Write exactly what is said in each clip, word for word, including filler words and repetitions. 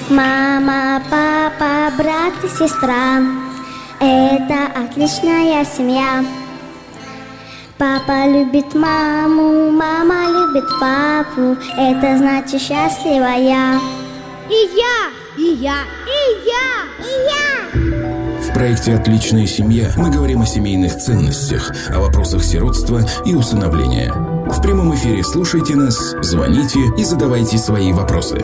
Мама, папа, брат и сестра — это отличная семья. Папа любит маму, мама любит папу, это значит счастливая. И я, и я, и я, и я. В проекте «Отличная семья» мы говорим о семейных ценностях, о вопросах сиротства и усыновления. В прямом эфире слушайте нас, звоните и задавайте свои вопросы.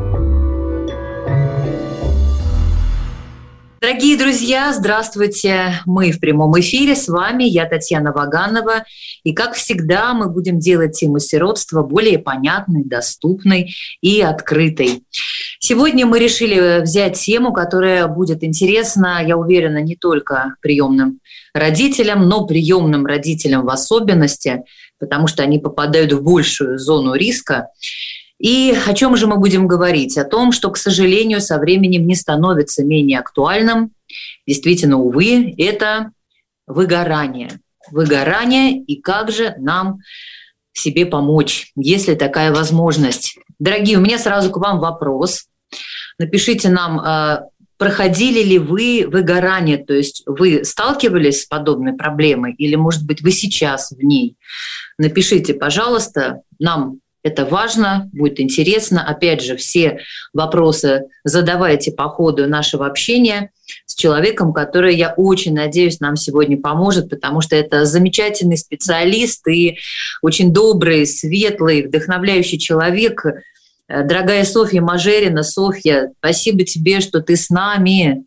Дорогие друзья, здравствуйте! Мы в прямом эфире, с вами я, Татьяна Ваганова. И, как всегда, мы будем делать тему сиротства более понятной, доступной и открытой. Сегодня мы решили взять тему, которая будет интересна, я уверена, не только приемным родителям, но приемным родителям в особенности, потому что они попадают в большую зону риска. И о чем же мы будем говорить? О том, что, к сожалению, со временем не становится менее актуальным. Действительно, увы, это выгорание. Выгорание и как же нам себе помочь, если такая возможность. Дорогие, у меня сразу к вам вопрос. Напишите нам, проходили ли вы выгорание, то есть вы сталкивались с подобной проблемой или, может быть, вы сейчас в ней? Напишите, пожалуйста, нам это важно, будет интересно. Опять же, все вопросы задавайте по ходу нашего общения с человеком, который, я очень надеюсь, нам сегодня поможет, потому что это замечательный специалист и очень добрый, светлый, вдохновляющий человек. Дорогая Софья Мажерина. Софья, спасибо тебе, что ты с нами.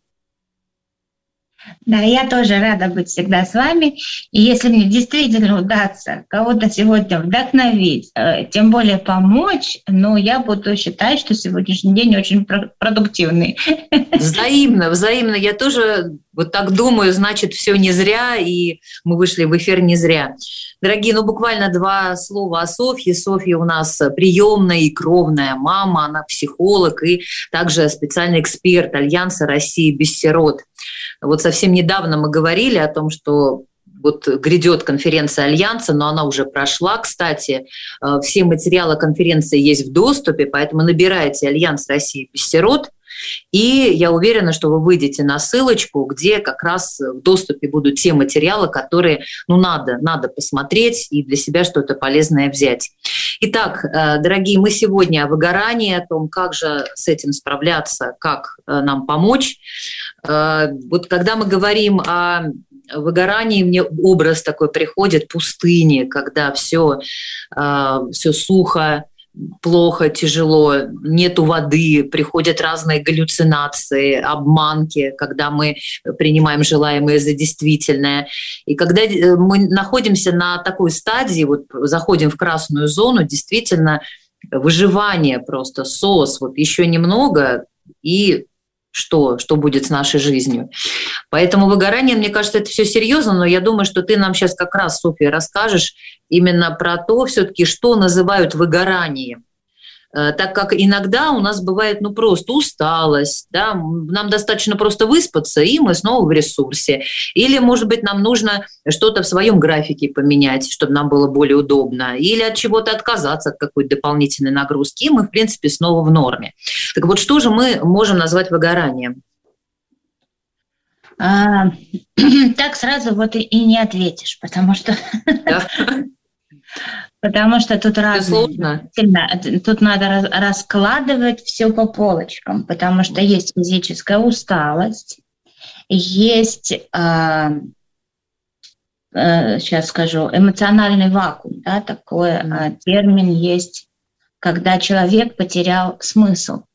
Да, я тоже рада быть всегда с вами. И если мне действительно удастся кого-то сегодня вдохновить, тем более помочь, но я буду считать, что сегодняшний день очень продуктивный. Взаимно, взаимно. Я тоже вот так думаю, значит, все не зря, и мы вышли в эфир не зря. Дорогие, ну буквально два слова о Софье. Софья у нас приемная и кровная мама, она психолог и также специальный эксперт Альянса России без сирот. Вот совсем недавно мы говорили о том, что вот грядет конференция Альянса, но она уже прошла. Кстати, все материалы конференции есть в доступе, поэтому набирайте Альянс России без сирот. И я уверена, что вы выйдете на ссылочку, где как раз в доступе будут те материалы, которые ну, надо, надо посмотреть и для себя что-то полезное взять. Итак, дорогие, мы сегодня о выгорании, о том, как же с этим справляться, как нам помочь. Вот когда мы говорим о выгорании, мне образ такой приходит пустыни, когда все, все сухо, плохо, тяжело, нету воды, приходят разные галлюцинации, обманки, когда мы принимаем желаемое за действительное. И когда мы находимся на такой стадии, вот заходим в красную зону, действительно выживание просто, сос, вот еще немного, и что, что будет с нашей жизнью. Поэтому выгорание, мне кажется, это все серьезно, но я думаю, что ты нам сейчас как раз, Софья, расскажешь именно про то, все-таки, что называют выгоранием. Так как иногда у нас бывает ну, просто усталость, да? Нам достаточно просто выспаться, и мы снова в ресурсе. Или, может быть, нам нужно что-то в своем графике поменять, чтобы нам было более удобно, или от чего-то отказаться, от какой-то дополнительной нагрузки, и мы, в принципе, снова в норме. Так вот, что же мы можем назвать выгоранием? А, так сразу вот и не ответишь, потому что... Потому что тут разное. Тут надо раскладывать все по полочкам, потому что есть физическая усталость, есть, э, э, сейчас скажу, эмоциональный вакуум, да, такой э, термин есть, когда человек потерял смысл.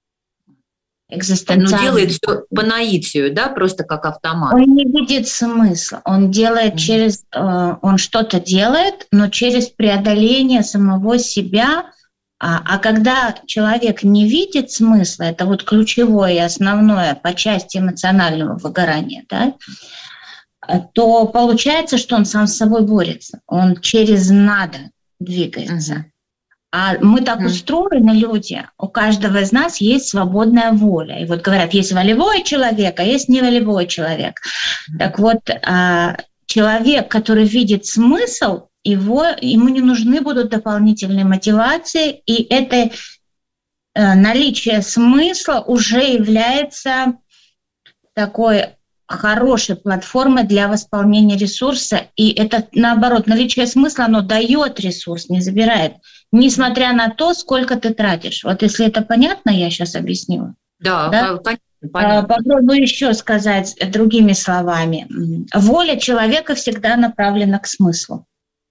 Ну, делает все по наитию, да, просто как автомат. Он не видит смысла, он делает mm-hmm. через, э, он что-то делает, но через преодоление самого себя. А, а когда человек не видит смысла, это вот ключевое и основное по части эмоционального выгорания, да, то получается, что он сам с собой борется, он через надо двигается. Mm-hmm. А мы так mm. устроены, люди, у каждого из нас есть свободная воля. И вот говорят, есть волевой человек, а есть неволевой человек. Mm. Так вот, человек, который видит смысл, его, ему не нужны будут дополнительные мотивации, и это наличие смысла уже является такой хорошей платформой для восполнения ресурса. И это, наоборот, наличие смысла, оно дает ресурс, не забирает, несмотря на то, сколько ты тратишь. Вот если это понятно, я сейчас объяснила. Да, да? понятно. Понятно. Попробую еще сказать другими словами. Воля человека всегда направлена к смыслу.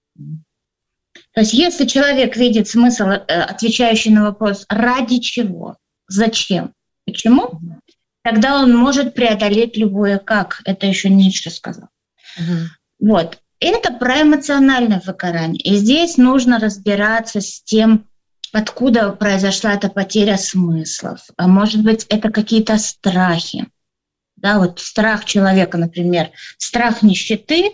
То есть если человек видит смысл, отвечающий на вопрос «ради чего?», «зачем?», «почему?», тогда он может преодолеть любое «как». Это еще Ницше сказал. Угу. Вот. Это про эмоциональное выгорание. И здесь нужно разбираться с тем, откуда произошла эта потеря смыслов. А может быть, это какие-то страхи. Да, вот страх человека, например, страх нищеты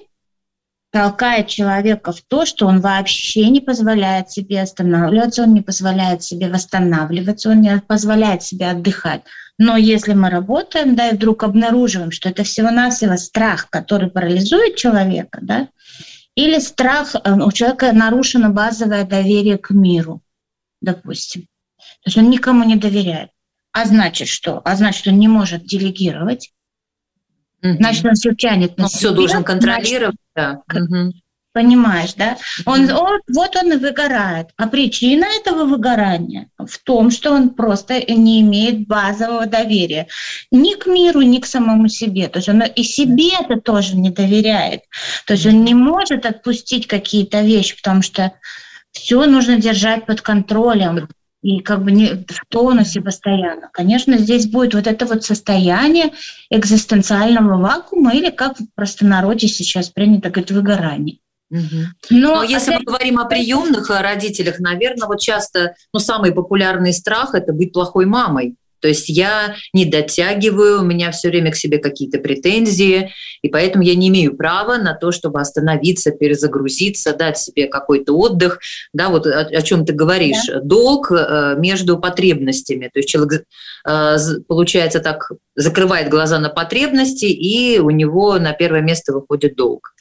толкает человека в то, что он вообще не позволяет себе останавливаться, он не позволяет себе восстанавливаться, он не позволяет себе отдыхать. Но если мы работаем, да, и вдруг обнаруживаем, что это всего-навсего страх, который парализует человека, да, или страх, у человека нарушено базовое доверие к миру, допустим. То есть он никому не доверяет. А значит что? А значит, он не может делегировать. Mm-hmm. Значит, он все тянет на он себя. Все должен контролировать. Значит, да. Mm-hmm. Понимаешь, да? Он, mm-hmm. он, вот он и выгорает. А причина этого выгорания в том, что он просто не имеет базового доверия ни к миру, ни к самому себе. То есть он и себе-то тоже не доверяет. То есть он не может отпустить какие-то вещи, потому что все нужно держать под контролем и как бы не в тонусе постоянно. Конечно, здесь будет вот это вот состояние экзистенциального вакуума или, как в простонародье сейчас принято говорить, выгорание. Угу. Но, Но если опять... мы говорим о приемных родителях, наверное, вот часто ну, самый популярный страх – это быть плохой мамой. То есть я не дотягиваю, у меня все время к себе какие-то претензии, и поэтому я не имею права на то, чтобы остановиться, перезагрузиться, дать себе какой-то отдых. Да, вот о, о чем ты говоришь. Да. Долг э, между потребностями. То есть человек, э, получается, так закрывает глаза на потребности, и у него на первое место выходит долг.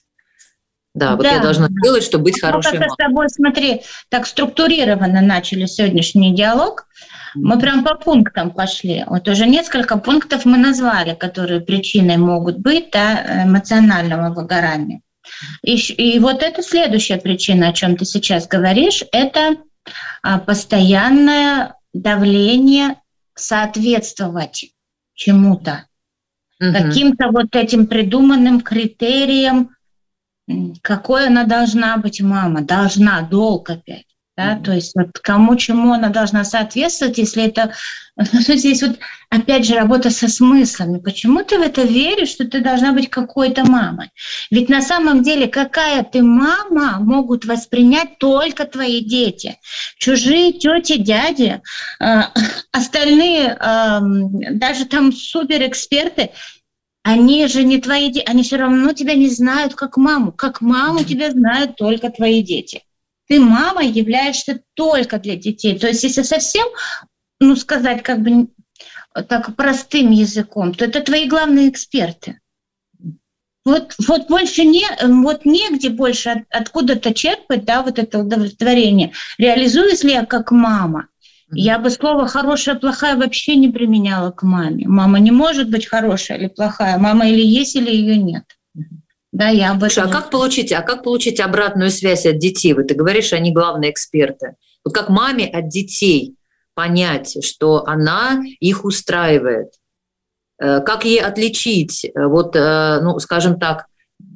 Да, вот да. я должна сделать, чтобы быть хорошей мамой. Мы с тобой, смотри, так структурированно начали сегодняшний диалог. Мы прям по пунктам пошли. Вот уже несколько пунктов мы назвали, которые причиной могут быть да, эмоционального выгорания. И, и вот это следующая причина, о чем ты сейчас говоришь, это постоянное давление соответствовать чему-то, угу. каким-то вот этим придуманным критериям, какой она должна быть мама, должна, долг опять. Да, mm-hmm. То есть вот кому чему она должна соответствовать, если это... Здесь вот опять же работа со смыслами. Почему ты в это веришь, что ты должна быть какой-то мамой? Ведь на самом деле какая ты мама могут воспринять только твои дети. Чужие тети, дяди, э, остальные, э, даже там суперэксперты, они же не твои дети, они все равно тебя не знают как маму. Как маму тебя знают только твои дети. Ты мамой являешься только для детей. То есть если совсем, ну сказать как бы так простым языком, то это твои главные эксперты. Вот, вот больше не, вот негде больше от, откуда-то черпать, да, вот это удовлетворение. Реализуюсь ли я как мама? Я бы слово «хорошая», «плохая» вообще не применяла к маме. Мама не может быть хорошая или плохая. Мама или есть, или ее нет. Да, я об этом... А как получить, а как получить обратную связь от детей? Вот ты говоришь, они главные эксперты. Вот как маме от детей понять, что она их устраивает? Как ей отличить, вот, ну, скажем так,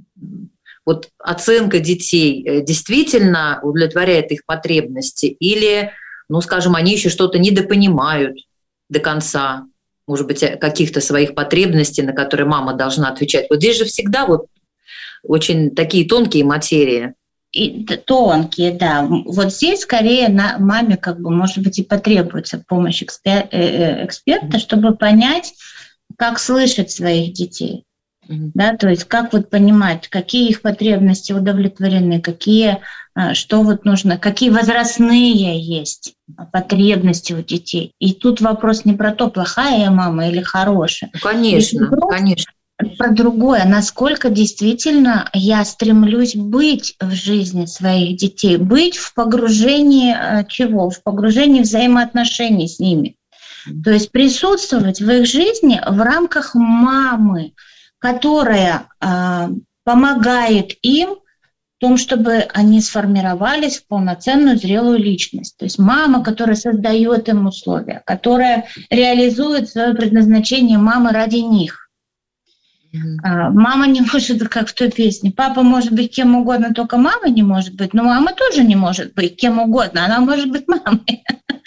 вот оценка детей действительно удовлетворяет их потребности или, ну, скажем, они еще что-то недопонимают до конца, может быть, каких-то своих потребностей, на которые мама должна отвечать. Вот здесь же всегда вот очень такие тонкие материи. И тонкие, да. Вот здесь скорее на маме как бы, может быть, и потребуется помощь экспер- эксперта, чтобы понять, как слышать своих детей. Mm-hmm. Да, то есть как вот понимать, какие их потребности удовлетворены, какие, что вот нужно, какие возрастные есть потребности у детей. И тут вопрос не про то, плохая я мама или хорошая. Конечно, вопрос, конечно. про другое, насколько действительно я стремлюсь быть в жизни своих детей, быть в погружении чего? В погружении взаимоотношений с ними. То есть присутствовать в их жизни в рамках мамы, которая э, помогает им в том, чтобы они сформировались в полноценную зрелую личность. То есть мама, которая создает им условия, которая реализует свое предназначение мамы ради них. Mm-hmm. Мама не может, как в той песне, папа может быть кем угодно, только мама не может быть, но мама тоже не может быть кем угодно, она может быть мамой.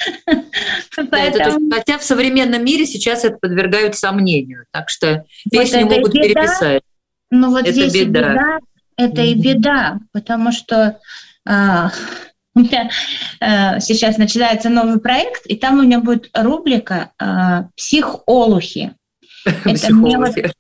Да, это то, хотя в современном мире сейчас это подвергают сомнению, так что песню вот могут беда, переписать. Ну вот это здесь беда. беда, это mm-hmm. и беда, потому что а, у меня а, сейчас начинается новый проект, и там у меня будет рубрика а, «Психолухи». Психолухи.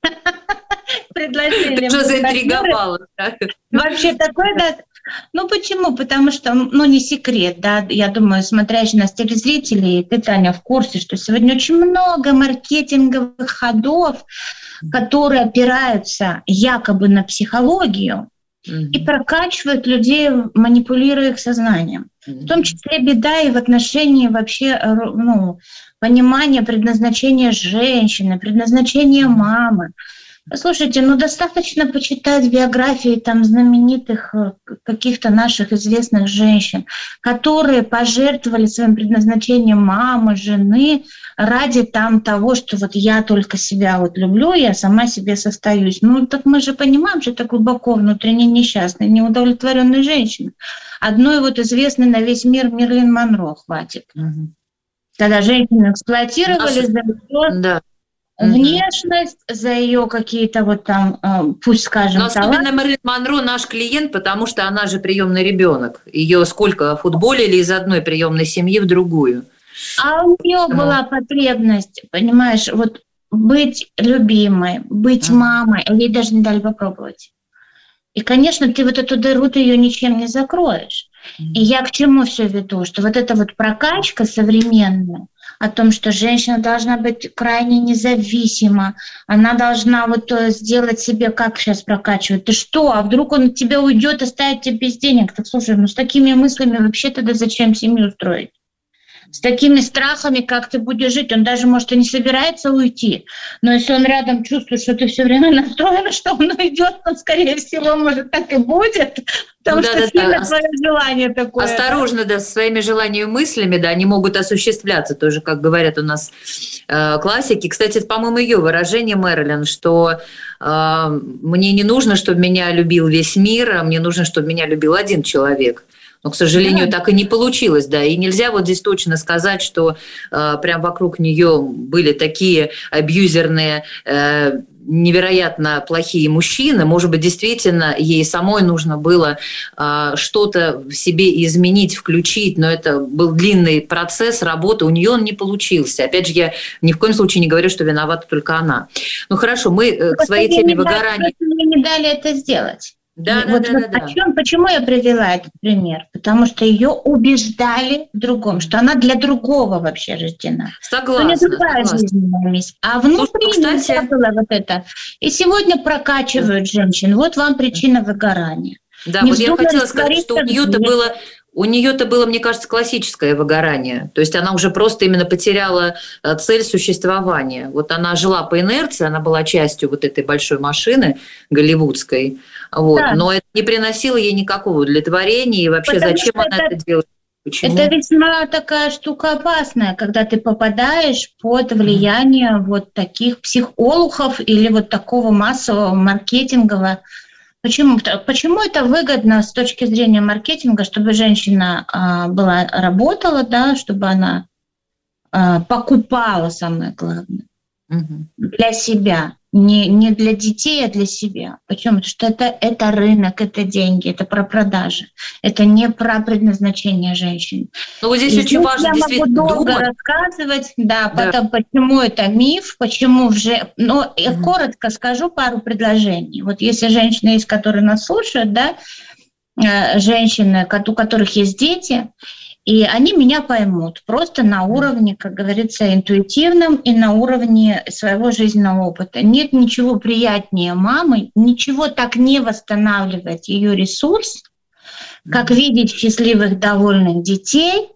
Предложение. Ты что заинтриговала? Вообще такое, да. Ну почему? Потому что, ну не секрет, да, я думаю, смотрящие нас телезрители, ты, Таня, в курсе, что сегодня очень много маркетинговых ходов, которые опираются якобы на психологию mm-hmm. и прокачивают людей, манипулируя их сознанием. Mm-hmm. В том числе беда и в отношении вообще, ну, понимания предназначения женщины, предназначения мамы. Слушайте, ну достаточно почитать биографии там знаменитых каких-то наших известных женщин, которые пожертвовали своим предназначением мамы, жены ради там того, что вот я только себя вот люблю, я сама себе состоюсь. Ну так мы же понимаем, что это глубоко внутренне несчастная, неудовлетворенная женщина. Одной вот известной на весь мир Мерлин Монро хватит. Угу. Когда женщину эксплуатировали за ее... Да. Внешность, за ее какие-то вот там, пусть скажем, но особенно Мерлин Монро наш клиент, потому что она же приемный ребенок. Ее сколько футболили из одной приемной семьи в другую. А у нее ну. была потребность, понимаешь, вот быть любимой, быть mm. мамой, а ей даже не дали попробовать. И, конечно, ты вот эту дыру, ты ее ничем не закроешь. Mm. И я к чему все веду? Что вот эта вот прокачка современная, о том, что женщина должна быть крайне независима, она должна вот сделать себе, как сейчас прокачивают. Ты что, а вдруг он от тебя уйдет, оставит тебя без денег? Так слушай, ну с такими мыслями вообще тогда зачем семью строить? С такими страхами, как ты будешь жить, он даже, может, и не собирается уйти, но если он рядом чувствует, что ты все время настроена, что он уйдет, то, скорее всего, может, так и будет, потому ну, что да, сильно да, твое желание такое. Осторожно, да, со своими желаниями и мыслями, да, они могут осуществляться, тоже, как говорят у нас э, классики. Кстати, это, по-моему, ее выражение, Мерлин, что э, мне не нужно, чтобы меня любил весь мир, а мне нужно, чтобы меня любил один человек. Но, к сожалению, да. так и не получилось, да. И нельзя вот здесь точно сказать, что э, прям вокруг нее были такие абьюзерные, э, невероятно плохие мужчины. Может быть, действительно, ей самой нужно было э, что-то в себе изменить, включить, но это был длинный процесс работы, у нее он не получился. Опять же, я ни в коем случае не говорю, что виновата только она. Ну хорошо, мы э, к своей теме выгорания... Мне не дали это сделать. Да, вот, да, вот да, да, о чем, почему я привела этот пример? Потому что ее убеждали в другом, что она для другого вообще рождена. Согласна. Что не другая жизненная миссия. А внутри ну, кстати... было вот это. И сегодня прокачивают женщин. Вот вам причина выгорания. Да, не вот я хотела сказать, что у нее-то было... У нее-то было, мне кажется, классическое выгорание. То есть она уже просто именно потеряла цель существования. Вот она жила по инерции, она была частью вот этой большой машины голливудской. Вот. Да. Но это не приносило ей никакого удовлетворения. И вообще, потому зачем она это, это делает? Почему? Это весьма такая штука опасная, когда ты попадаешь под влияние mm-hmm. вот таких психологов или вот такого массового маркетингового. Почему? Почему это выгодно с точки зрения маркетинга, чтобы женщина а, была, работала, да, чтобы она а, покупала, самое главное, угу. для себя, не, не для детей, а для себя. Почему? Потому что это, это рынок, это деньги, это про продажи, это не про предназначение женщин. Ну, вот здесь и очень здесь важно я действительно могу долго думать. рассказывать, да, да. Потом, почему это миф, почему уже... Но я mm-hmm. коротко скажу пару предложений. Вот если женщины есть, которые нас слушают, да, женщины, у которых есть дети, И они меня поймут просто на уровне, как говорится, интуитивном и на уровне своего жизненного опыта. Нет ничего приятнее мамы, ничего так не восстанавливает ее ресурс, как видеть счастливых, довольных детей,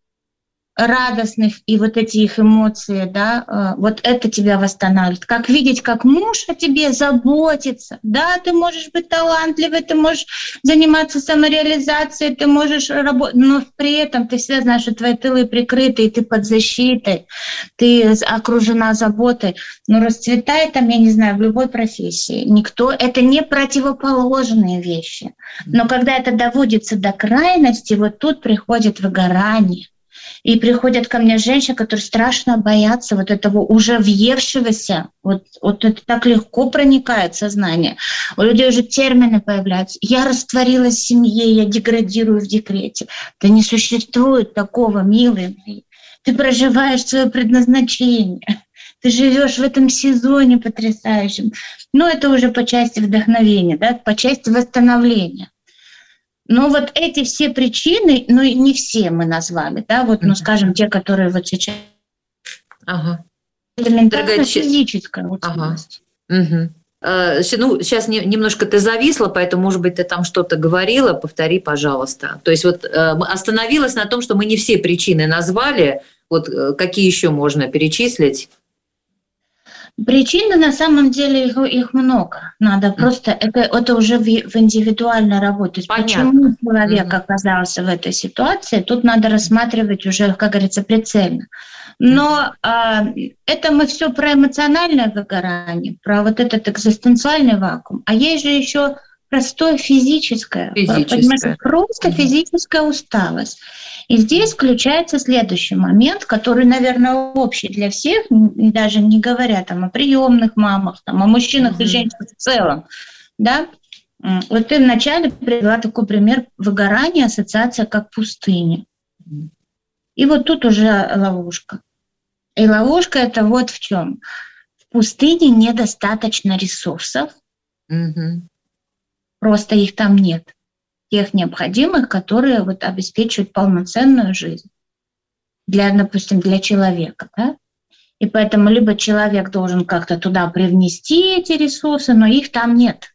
радостных, и вот эти их эмоции, да, вот это тебя восстанавливает. Как видеть, как муж о тебе заботится. Да, ты можешь быть талантливой, ты можешь заниматься самореализацией, ты можешь работать, но при этом ты всегда знаешь, что твои тылы прикрыты, и ты под защитой, ты окружена заботой. Но расцветает там, я не знаю, в любой профессии. Никто, это не противоположные вещи. Но когда это доводится до крайности, вот тут приходит выгорание. И приходят ко мне женщины, которые страшно боятся вот этого уже въевшегося. Вот, вот это так легко проникает в сознание. У людей уже термины появляются. Я растворилась в семье, я деградирую в декрете. Да не существует такого, милый мой. Ты проживаешь свое предназначение. Ты живешь в этом сезоне потрясающем. Но это уже по части вдохновения, да, по части восстановления. Но вот эти все причины, ну не все мы назвали, да, вот, ну скажем, те, которые вот сейчас ага. элементарно физическая усталость. Ага. Угу. Ну, сейчас немножко ты зависла, поэтому, может быть, ты там что-то говорила, повтори, пожалуйста. То есть вот остановилась на том, что мы не все причины назвали, вот какие еще можно перечислить? Причины, на самом деле, их, их много. Надо mm. просто, это, это уже в, в индивидуальной работе. Понятно. Почему человек mm. оказался в этой ситуации, тут надо рассматривать уже, как говорится, прицельно. Но mm. э, это мы все про эмоциональное выгорание, про вот этот экзистенциальный вакуум. А есть же еще простое физическое, физическое. просто mm. физическая усталость. И здесь включается следующий момент, который, наверное, общий для всех, даже не говоря там о приемных мамах, там, о мужчинах mm-hmm. и женщинах в целом. Да? Вот ты вначале привела такой пример выгорания, ассоциация как пустыня. Mm-hmm. И вот тут уже ловушка. И ловушка это вот в чем. В пустыне недостаточно ресурсов, mm-hmm. просто их там нет. Тех необходимых, которые вот обеспечивают полноценную жизнь для, допустим, для человека. Да? И поэтому либо человек должен как-то туда привнести эти ресурсы, но их там нет.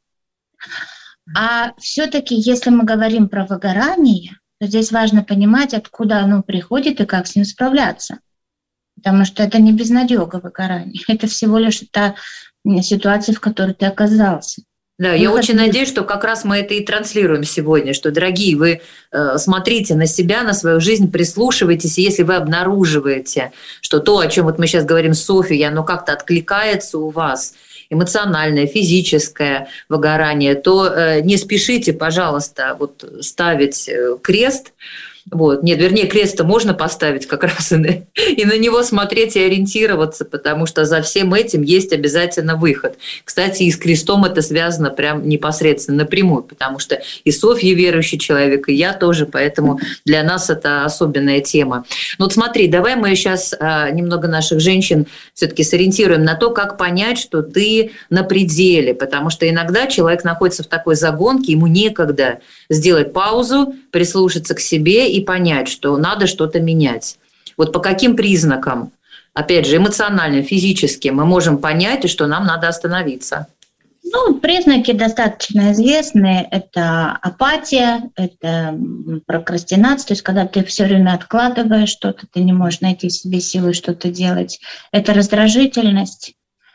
А все-таки, если мы говорим про выгорание, то здесь важно понимать, откуда оно приходит и как с ним справляться. Потому что это не безнадёга выгорание, это всего лишь та ситуация, в которой ты оказался. Да, я очень надеюсь, что как раз мы это и транслируем сегодня, что, дорогие, вы э, смотрите на себя, на свою жизнь, прислушивайтесь, и если вы обнаруживаете, что то, о чем вот мы сейчас говорим с Софьей, оно как-то откликается у вас, эмоциональное, физическое выгорание, то э, не спешите, пожалуйста, вот ставить крест. Вот. Нет, вернее, крест-то можно поставить как раз и на, и на него смотреть и ориентироваться, потому что за всем этим есть обязательно выход. Кстати, и с крестом это связано прям непосредственно напрямую, потому что и Софья верующий человек, и я тоже, поэтому для нас это особенная тема. Ну вот смотри, давай мы сейчас а, немного наших женщин все-таки сориентируем на то, как понять, что ты на пределе, потому что иногда человек находится в такой загонке, ему некогда сделать паузу, прислушаться к себе и понять, что надо что-то менять. Вот по каким признакам, опять же, эмоциональным, физическим, мы можем понять, что нам надо остановиться? Ну, признаки достаточно известные. Это апатия, это прокрастинация, то есть когда ты все время откладываешь что-то, ты не можешь найти в себе силы что-то делать. Это раздражительность.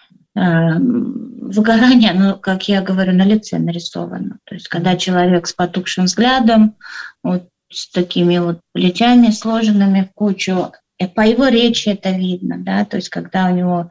Выгорание, ну, как я говорю, на лице нарисовано. То есть когда человек с потухшим взглядом, вот, с такими вот плечами сложенными в кучу, и по его речи это видно, да, то есть когда у него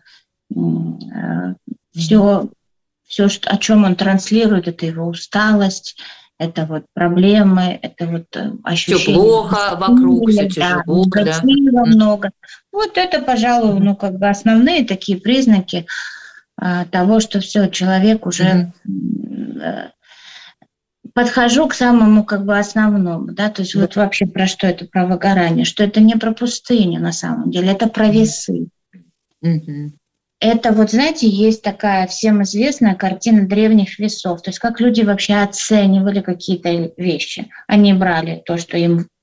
э, все, все, о чем он транслирует, это его усталость, это вот проблемы, это вот ощущение. Все плохо вокруг, все тяжело, да. Да. Много. Вот это, пожалуй, ну, как бы основные такие признаки э, того, что все, человек уже... Mm-hmm. Подхожу к самому как бы основному, да, то есть вот вообще про что это, про выгорание, что это не про пустыню на самом деле, это про весы. Mm-hmm. Это вот, знаете, есть такая всем известная картина древних весов, то есть как люди вообще оценивали какие-то вещи. Они брали то, что им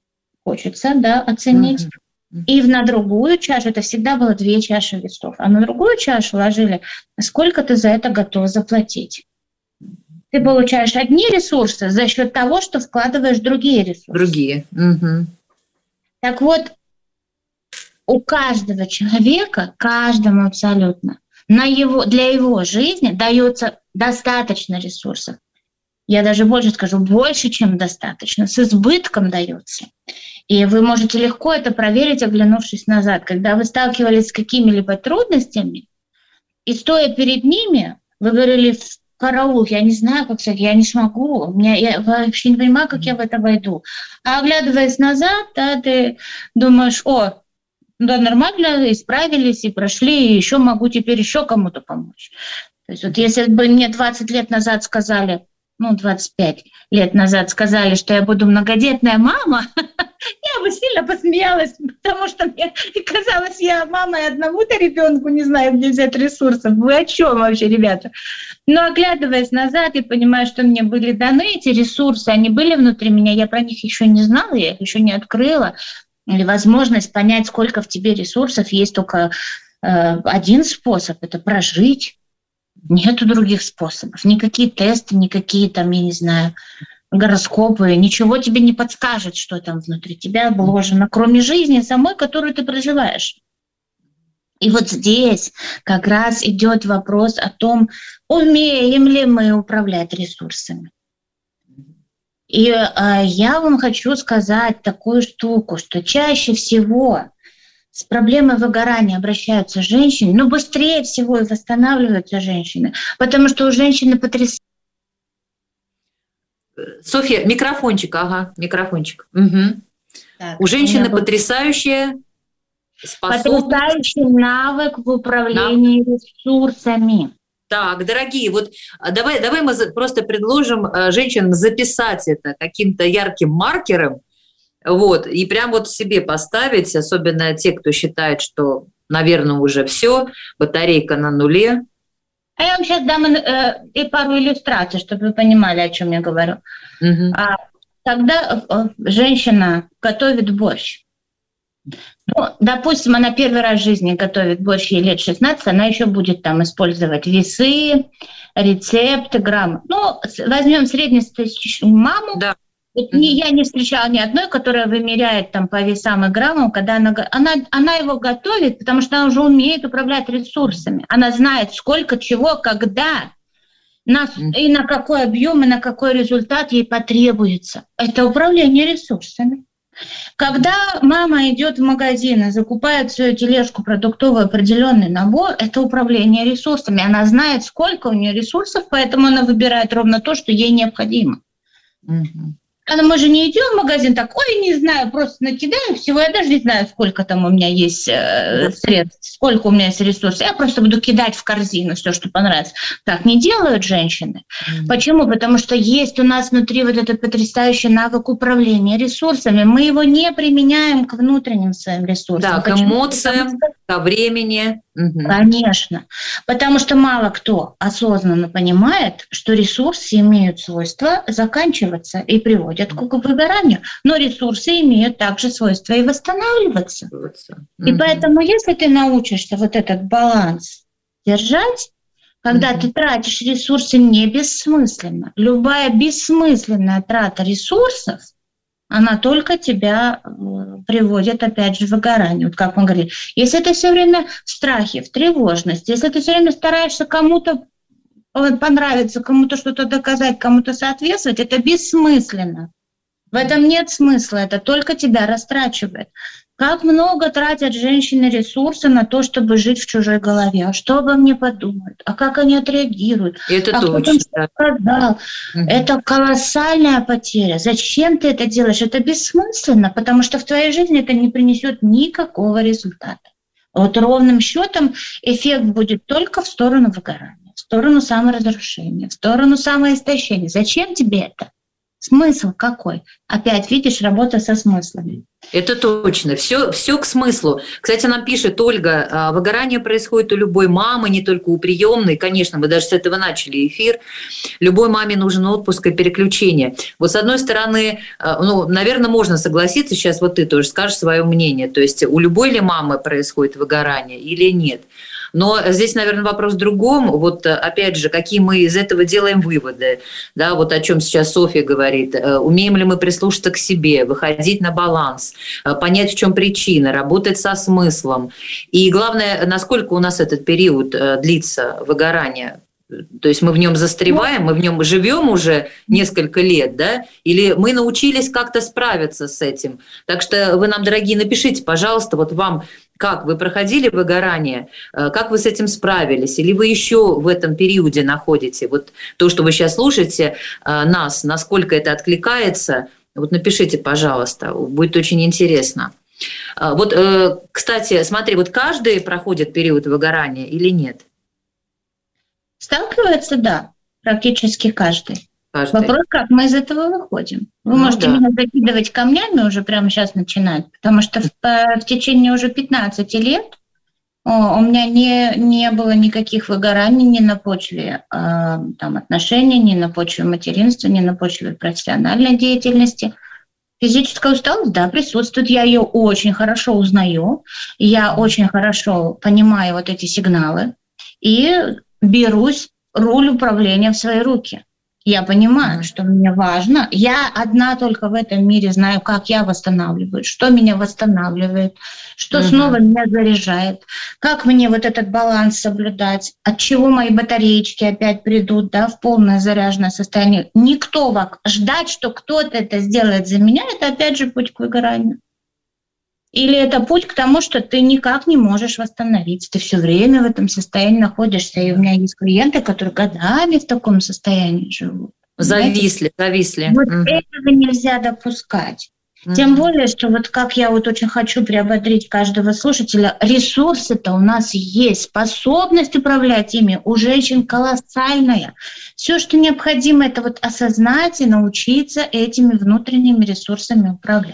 хочется, да, оценить. Mm-hmm. И на другую чашу, это всегда было две чаши весов, а на другую чашу ложили, сколько ты за это готов заплатить. Ты получаешь одни ресурсы за счет того, что вкладываешь другие ресурсы. Другие. Mm-hmm. Так вот, у каждого человека, каждому абсолютно, на его, для его жизни дается достаточно ресурсов. Я даже больше скажу, больше, чем достаточно, с избытком дается. И вы можете легко это проверить, оглянувшись назад. Когда вы сталкивались с какими-либо трудностями, и стоя перед ними, вы говорили: караул, я не знаю, как сказать, я не смогу, у меня, я вообще не понимаю, как я в это войду. А оглядываясь назад, да, ты думаешь: о, да, нормально, исправились и прошли, и еще могу теперь еще кому-то помочь. То есть вот если бы мне двадцать лет назад сказали, ну, двадцать пять лет назад сказали, что я буду многодетная мама, я бы сильно посмеялась, потому что мне казалось, я мама и одному-то ребенку не знаю, где взять ресурсов. Вы о чем вообще, ребята? Но оглядываясь назад и понимая, что мне были даны эти ресурсы, они были внутри меня, я про них еще не знала, я их еще не открыла. Или возможность понять, сколько в тебе ресурсов, есть только э, один способ – это прожить. Нету других способов. Никакие тесты, никакие там, я не знаю, гороскопы, ничего тебе не подскажет, что там внутри тебя обложено, кроме жизни самой, которую ты проживаешь. И вот здесь как раз идет вопрос о том, умеем ли мы управлять ресурсами. И э, я вам хочу сказать такую штуку, что чаще всего с проблемой выгорания обращаются женщины, но быстрее всего и восстанавливаются женщины, потому что у женщины потрясающие... Софья, микрофончик, ага, микрофончик. Угу. Так, у женщины у потрясающая способность... Потрясающий навык в управлении навык. ресурсами. Так, дорогие, вот давай, давай мы просто предложим женщинам записать это каким-то ярким маркером, вот, и прям вот себе поставить, особенно те, кто считает, что, наверное, уже все, батарейка на нуле. А я вам сейчас дам э, и пару иллюстраций, чтобы вы понимали, о чем я говорю. Угу. А, когда э, женщина готовит борщ, ну, допустим, она первый раз в жизни готовит борщ, ей лет шестнадцать, она еще будет там использовать весы, рецепты, граммы. Ну, возьмем среднестатистическую маму. Да. Вот не, я не встречала ни одной, которая вымеряет там по весам и граммам, когда она, она, она его готовит, потому что она уже умеет управлять ресурсами. Она знает, сколько, чего, когда, на, и на какой объем, и на какой результат ей потребуется. Это управление ресурсами. Когда мама идет в магазин и закупает свою тележку продуктовый определенный набор, это управление ресурсами. Она знает, сколько у нее ресурсов, поэтому она выбирает ровно то, что ей необходимо. Mm-hmm. А мы же не идем в магазин так: ой, не знаю, просто накидаю всего, я даже не знаю, сколько там у меня есть э, средств, сколько у меня есть ресурсов, я просто буду кидать в корзину все, что понравится. Так не делают женщины. Mm-hmm. Почему? Потому что есть у нас внутри вот этот потрясающий навык управления ресурсами, мы его не применяем к внутренним своим ресурсам. Да, к эмоциям, ко времени. Угу. Конечно, потому что мало кто осознанно понимает, что ресурсы имеют свойство заканчиваться и приводят к выгоранию, но ресурсы имеют также свойство и восстанавливаться. Угу. И поэтому, если ты научишься вот этот баланс держать, когда угу. ты тратишь ресурсы не бессмысленно, любая бессмысленная трата ресурсов, она только тебя э, приводит, опять же, в выгорание. Вот как мы говорили, если ты все время в страхе, в тревожности, если ты все время стараешься кому-то понравиться, кому-то что-то доказать, кому-то соответствовать, это бессмысленно. В этом нет смысла, это только тебя растрачивает. Как много тратят женщины ресурсы на то, чтобы жить в чужой голове. А что обо мне подумают? А как они отреагируют? Это а точно. Кто сказал? Угу. Это колоссальная потеря. Зачем ты это делаешь? Это бессмысленно, потому что в твоей жизни это не принесет никакого результата. Вот ровным счетом эффект будет только в сторону выгорания, в сторону саморазрушения, в сторону самоистощения. Зачем тебе это? Смысл какой? Опять, видишь, работа со смыслами. Это точно. Все, все к смыслу. Кстати, нам пишет Ольга, выгорание происходит у любой мамы, не только у приемной. Конечно, мы даже с этого начали эфир. Любой маме нужен отпуск и переключение. Вот с одной стороны, ну, наверное, можно согласиться, сейчас вот ты тоже скажешь свое мнение. То есть у любой ли мамы происходит выгорание или нет? Но здесь, наверное, вопрос в другом. Вот опять же, какие мы из этого делаем выводы, да, вот о чем сейчас Софья говорит. Умеем ли мы прислушаться к себе, выходить на баланс, понять, в чем причина, работать со смыслом. И главное, насколько у нас этот период длится выгорания. То есть мы в нем застреваем, мы в нем живем уже несколько лет, да, или мы научились как-то справиться с этим. Так что вы нам, дорогие, напишите, пожалуйста, вот вам, как вы проходили выгорание, как вы с этим справились, или вы еще в этом периоде находите, вот то, что вы сейчас слушаете нас, насколько это откликается, вот напишите, пожалуйста, будет очень интересно. Вот, кстати, смотри, вот каждый проходит период выгорания или нет? Сталкивается, да, практически каждый. каждый. Вопрос, как мы из этого выходим. Вы ну, можете да. меня закидывать камнями уже прямо сейчас начинать, потому что в, в течение уже пятнадцати лет о, у меня не, не было никаких выгораний ни на почве э, там, отношений, ни на почве материнства, ни на почве профессиональной деятельности. Физическая усталость, да, присутствует. Я ее очень хорошо узнаю, я очень хорошо понимаю вот эти сигналы и берусь руль управления в свои руки. Я понимаю, что мне важно. Я одна только в этом мире знаю, как я восстанавливаю, что меня восстанавливает, что uh-huh. снова меня заряжает, как мне вот этот баланс соблюдать, от чего мои батареечки опять придут, да, в полное заряженное состояние. Никто ждать, что кто-то это сделает за меня, это опять же путь к выгоранию. Или это путь к тому, что ты никак не можешь восстановиться. Ты все время в этом состоянии находишься. И у меня есть клиенты, которые годами в таком состоянии живут. Зависли, зависли. Вот угу. этого нельзя допускать. Угу. Тем более, что вот как я вот очень хочу приободрить каждого слушателя, ресурсы-то у нас есть, способность управлять ими у женщин колоссальная. Все, что необходимо, это вот осознать и научиться этими внутренними ресурсами управлять.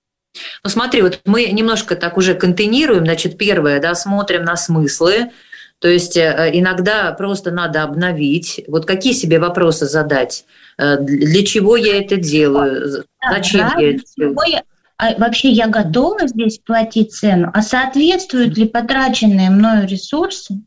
Ну смотри, вот мы немножко так уже контейнируем, значит, первое, да, смотрим на смыслы, то есть иногда просто надо обновить, вот какие себе вопросы задать, для чего я это делаю, зачем да, я это делаю. Я, а вообще я готова здесь платить цену, а соответствуют ли потраченные мною ресурсы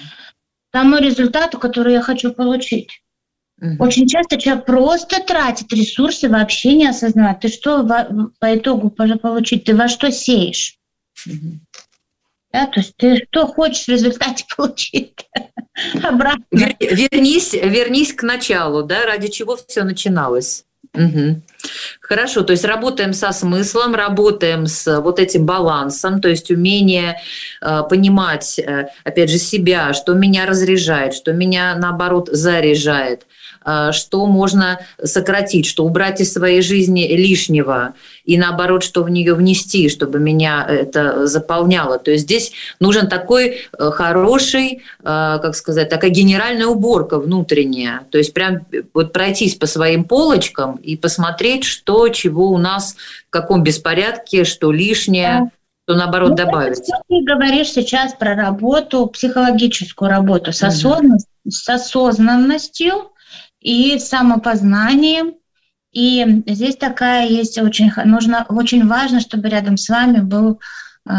тому результату, который я хочу получить? Угу. Очень часто человек просто тратит ресурсы, вообще не осознавая, ты что по итогу получить, ты во что сеешь. Угу. Да, то есть ты что хочешь в результате получить обратно. Вер, вернись, вернись к началу, да, ради чего все начиналось. Угу. Хорошо, то есть работаем со смыслом, работаем с вот этим балансом, то есть умение э, понимать, э, опять же, себя, что меня разряжает, что меня, наоборот, заряжает, э, что можно сократить, что убрать из своей жизни лишнего и, наоборот, что в нее внести, чтобы меня это заполняло. То есть здесь нужен такой э, хороший, э, как сказать, такая генеральная уборка внутренняя, то есть прям вот пройтись по своим полочкам и посмотреть, что, чего у нас, в каком беспорядке, что лишнее, да. что, наоборот, ну, добавить. Ты говоришь сейчас про работу, психологическую работу с, осознанностью, mm-hmm. с осознанностью и самопознанием. И здесь такая есть очень, нужно, очень важно, чтобы рядом с вами был э,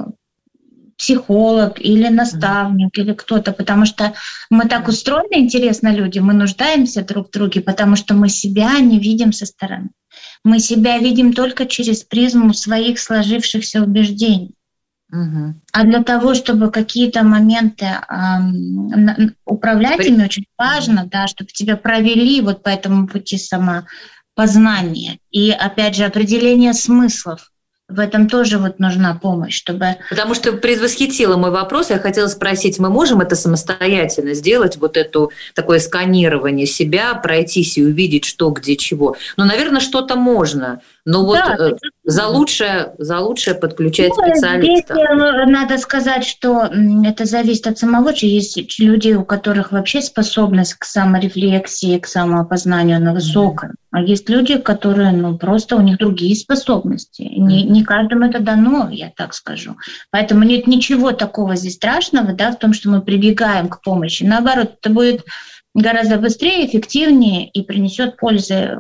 психолог или наставник, mm-hmm. или кто-то, потому что мы так устроены, интересно, люди, мы нуждаемся друг в друге, потому что мы себя не видим со стороны. Мы себя видим только через призму своих сложившихся убеждений. Угу. А для того, чтобы какие-то моменты э, управлять При... ими, очень важно, да, чтобы тебя провели вот по этому пути самопознания. И, опять же, определение смыслов. В этом тоже вот нужна помощь, чтобы... Потому что предвосхитила мой вопрос, я хотела спросить, мы можем это самостоятельно сделать, вот это такое сканирование себя, пройтись и увидеть, что, где, чего? Ну, наверное, что-то можно. Но вот Да, э, за лучшее, за лучшее подключать ну, специалиста. Здесь э, надо сказать, что м, это зависит от самого человека. Есть люди, у которых вообще способность к саморефлексии, к самоопознанию на высоком. Mm-hmm. А есть люди, которые, ну, просто у них другие способности. Mm-hmm. Не, не каждому это дано, я так скажу. Поэтому нет ничего такого здесь страшного, да, в том, что мы прибегаем к помощи. Наоборот, это будет гораздо быстрее, эффективнее и принесет пользы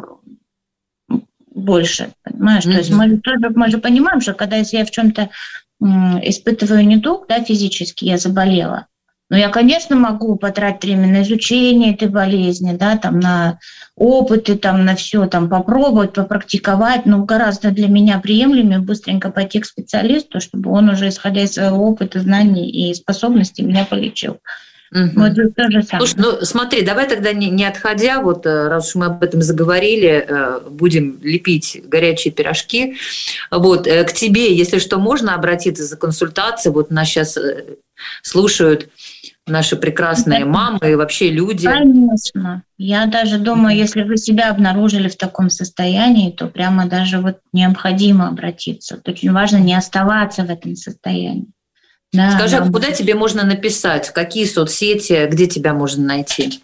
больше, понимаешь? Mm-hmm. То есть мы тоже мы же понимаем, что когда если я в чем-то испытываю недуг, да, физически я заболела, но я, конечно, могу потратить время на изучение этой болезни, да, там на опыты, там на все, там попробовать, попрактиковать, но гораздо для меня приемлемее быстренько пойти к специалисту, чтобы он уже, исходя из своего опыта, знаний и способностей, меня полечил. Угу. Вот то же самое. Слушай, ну смотри, давай тогда не, не отходя, вот раз уж мы об этом заговорили, будем лепить горячие пирожки. Вот к тебе, если что, можно обратиться за консультацией. Вот нас сейчас слушают наши прекрасные мамы и вообще люди. Конечно. Я даже думаю, если вы себя обнаружили в таком состоянии, то прямо даже вот необходимо обратиться. Очень важно не оставаться в этом состоянии. Да, Скажи, да. а куда тебе можно написать? В какие соцсети, где тебя можно найти?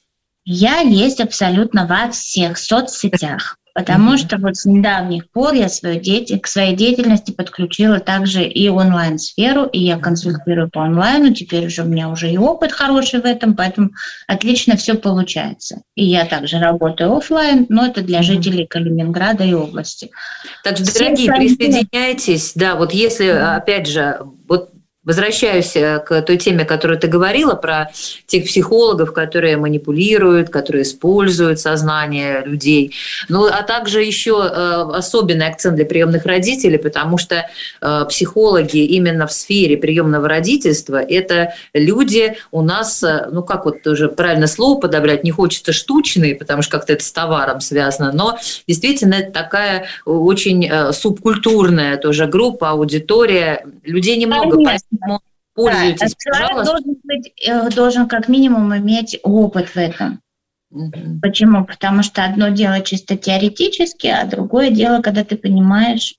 Я есть абсолютно во всех соцсетях, потому mm-hmm. что вот с недавних пор я свою деятель, к своей деятельности подключила также и онлайн-сферу, и я консультирую по онлайну, теперь уже у меня уже и опыт хороший в этом, поэтому отлично все получается. И я также работаю офлайн, но это для жителей Калининграда и области. Так что, дорогие, присоединяйтесь. Да, вот если, опять же, вот возвращаюсь к той теме, которую ты говорила, про тех психологов, которые манипулируют, которые используют сознание людей. Ну, а также еще особенный акцент для приемных родителей, потому что психологи именно в сфере приемного родительства – это люди у нас, ну, как вот тоже правильно слово подобрать, не хочется штучные, потому что как-то это с товаром связано, но действительно это такая очень субкультурная тоже группа, аудитория. Людей немного, поэтому пользуйтесь, да, пожалуйста. Должен, быть, должен как минимум иметь опыт в этом. Угу. Почему? Потому что одно дело чисто теоретически, а другое дело, когда ты понимаешь,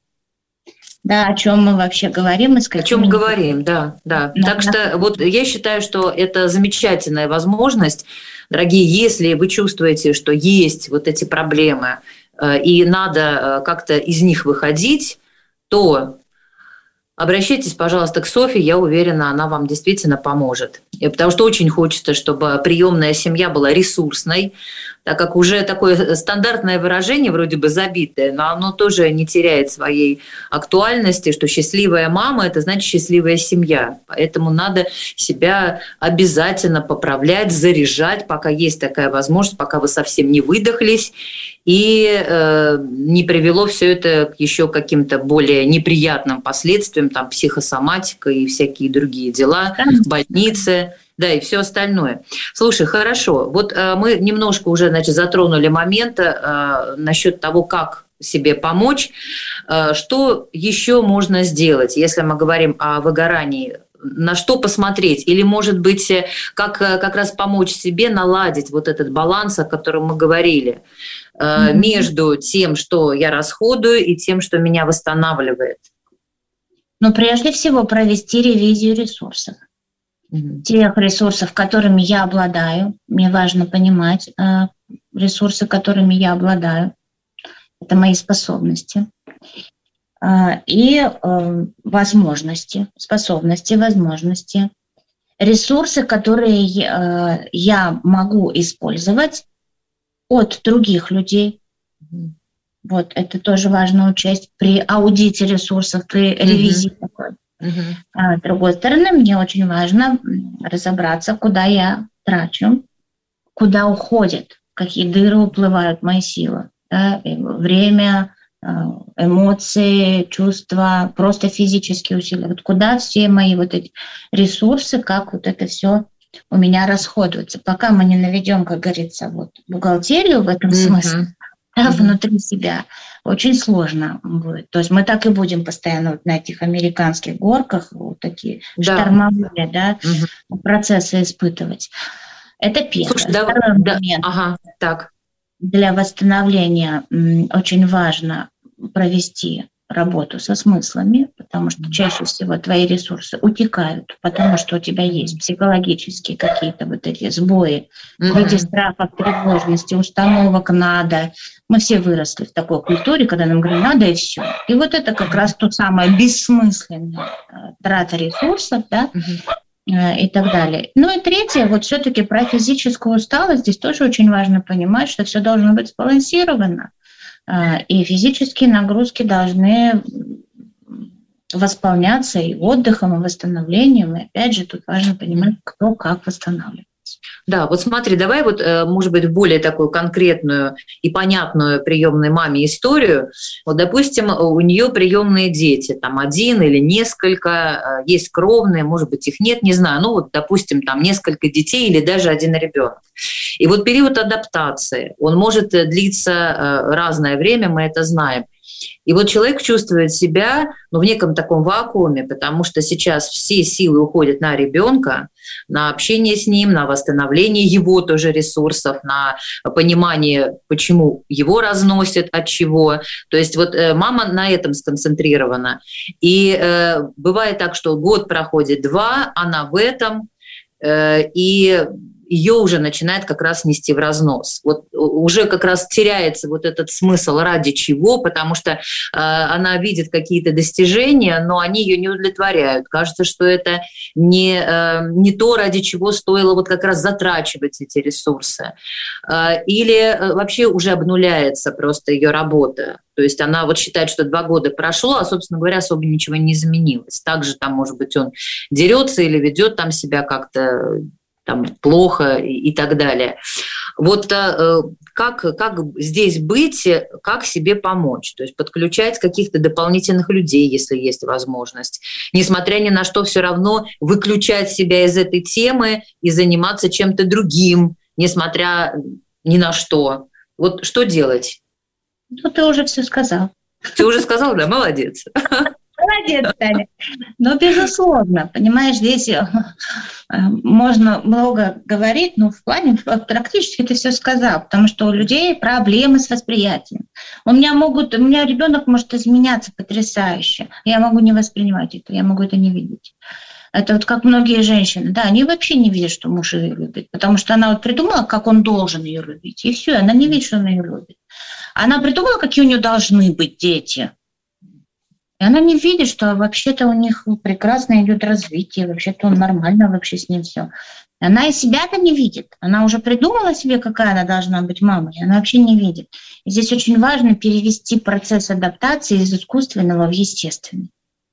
да, о чем мы вообще говорим. И с о чем мы говорим, да, да. да. Так да. что вот я считаю, что это замечательная возможность, дорогие, если вы чувствуете, что есть вот эти проблемы и надо как-то из них выходить, то обращайтесь, пожалуйста, к Софье, я уверена, она вам действительно поможет. Потому что очень хочется, чтобы приемная семья была ресурсной, так как уже такое стандартное выражение, вроде бы забитое, но оно тоже не теряет своей актуальности, что счастливая мама – это значит счастливая семья. Поэтому надо себя обязательно поправлять, заряжать, пока есть такая возможность, пока вы совсем не выдохлись, и э, не привело все это еще к каким-то более неприятным последствиям, там психосоматика и всякие другие дела, больницы. Да, и все остальное. Слушай, хорошо. Вот э, мы немножко уже, значит, затронули момент э, насчет того, как себе помочь. Э, что еще можно сделать, если мы говорим о выгорании? На что посмотреть? Или, может быть, как, как раз помочь себе наладить вот этот баланс, о котором мы говорили, э, mm-hmm. между тем, что я расходую, и тем, что меня восстанавливает? Ну, прежде всего, провести ревизию ресурсов. Тех ресурсов, которыми я обладаю. Мне важно понимать э, ресурсы, которыми я обладаю. Это мои способности. Э, и э, возможности, способности, возможности. Ресурсы, которые э, я могу использовать от других людей. Вот это тоже важно учесть при аудите ресурсов, при ревизии mm-hmm. такой. Uh-huh. А с другой стороны, мне очень важно разобраться, куда я трачу, куда уходят, какие дыры уплывают мои силы. Да? Время, эмоции, чувства, просто физические усилия. Вот куда все мои вот эти ресурсы, как вот это все у меня расходуется. Пока мы не наведем, как говорится, вот бухгалтерию в этом uh-huh. смысле, да, внутри себя, очень сложно будет. То есть мы так и будем постоянно вот на этих американских горках вот такие да. штормовые да, угу. процессы испытывать. Это первое. Слушай, да, да, ага, так. Для восстановления очень важно провести работу со смыслами, потому что чаще всего твои ресурсы утекают, потому что у тебя есть психологические какие-то вот эти сбои в виде страхов, тревожности, установок «надо». Мы все выросли в такой культуре, когда нам говорят «надо» и все. И вот это как раз то самое бессмысленная трата ресурсов, да, и так далее. Ну и третье, вот все-таки про физическую усталость здесь тоже очень важно понимать, что все должно быть сбалансировано. И физические нагрузки должны восполняться и отдыхом, и восстановлением. И опять же, тут важно понимать, кто как восстанавливается. Да, вот смотри, давай вот, может быть, более такую конкретную и понятную приемной маме историю. Вот, допустим, у нее приемные дети, там один или несколько, есть кровные, может быть, их нет, не знаю. Ну вот, допустим, там несколько детей или даже один ребенок. И вот период адаптации, он может длиться разное время, мы это знаем. И вот человек чувствует себя, ну, в неком таком вакууме, потому что сейчас все силы уходят на ребенка, на общение с ним, на восстановление его тоже ресурсов, на понимание, почему его разносят, от чего. То есть вот э, мама на этом сконцентрирована. И э, бывает так, что год проходит, два, она в этом, э, и ее уже начинает как раз нести в разнос. Вот уже как раз теряется вот этот смысл ради чего, потому что э, она видит какие-то достижения, но они ее не удовлетворяют. Кажется, что это не, э, не то, ради чего стоило вот как раз затрачивать эти ресурсы. Э, или э, вообще уже обнуляется просто ее работа. То есть она вот считает, что два года прошло, а, собственно говоря, особо ничего не изменилось. Также там, может быть, он дерется или ведет там себя как-то там плохо и, и так далее. Вот э, как, как здесь быть, как себе помочь? То есть подключать каких-то дополнительных людей, если есть возможность. Несмотря ни на что, все равно выключать себя из этой темы и заниматься чем-то другим, несмотря ни на что. Вот что делать? Ну, ты уже все сказал. Ты уже сказал, да? Молодец. Молодец, Таня. Но, безусловно, понимаешь, здесь можно много говорить, но в плане практически ты все сказал, потому что у людей проблемы с восприятием. У меня могут, у меня ребенок может изменяться потрясающе. Я могу не воспринимать это, я могу это не видеть. Это вот как многие женщины, да, они вообще не видят, что муж ее любит, потому что она вот придумала, как он должен ее любить, и все, она не видит, что он ее любит. Она придумала, какие у нее должны быть дети. И она не видит, что вообще-то у них прекрасно идет развитие, вообще-то он нормально, вообще с ним все. Она и себя-то не видит. Она уже придумала себе, какая она должна быть мамой, и она вообще не видит. И здесь очень важно перевести процесс адаптации из искусственного в естественный.